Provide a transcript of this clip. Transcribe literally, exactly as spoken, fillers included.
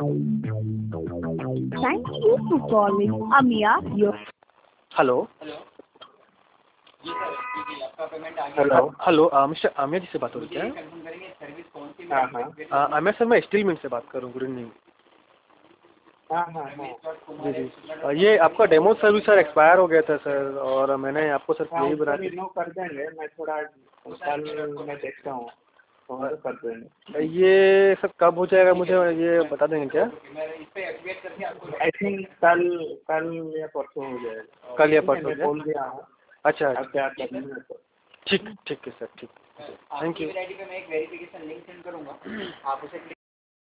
Thank you for calling Amia. Your hello hello. Hello mister Aamir ji से बात हो रही है क्या? हाँ हाँ आमिर सर, मैं स्टील मिल से बात कर रहा हूँ। Good evening. हाँ हाँ हाँ जी जी, ये आपका डेमो सर्विस सर एक्सपायर हो गया था सर, और मैंने आपको सर हाँ यही उसको बना रिन्यू कर देंगे। मैं थोड़ा कल मैं देखता हूँ और कर देंगे। ये सर कब हो जाएगा, मुझे ये बता देंगे क्या? आई थिंक कल कल या परसों हो जाएगा। कल या ठीक है, परसों मैं क्या? बोल दिया हूँ। अच्छा अब क्या करना है तो ठीक ठीक है सर, ठीक। Thank you. मैं एक वेरिफिकेशन लिंक सेंड करूँगा, आप उसे